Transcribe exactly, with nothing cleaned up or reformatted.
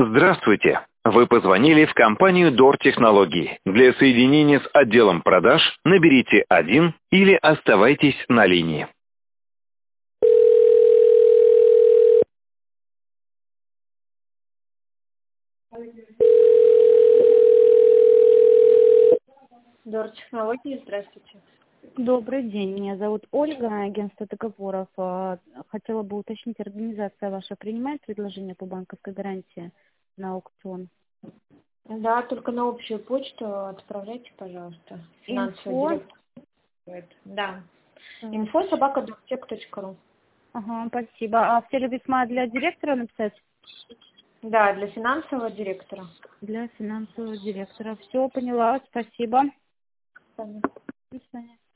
Здравствуйте! Вы позвонили в компанию Дор Технологии. Для соединения с отделом продаж наберите один или оставайтесь на линии. Дор Технологии, здравствуйте. Добрый день, меня зовут Ольга, агентство договоров. А, Хотела бы уточнить, организация ваша принимает предложение по банковской гарантии на аукцион? Да, только на общую почту отправляйте, пожалуйста. Финансовый Инфо. директор. Да. Так. Инфо собака дортек точка ру. Ага, спасибо. А в теле письма для директора написать? Да, для финансового директора. Для финансового директора. Все, поняла, спасибо. Понятно. До свидания.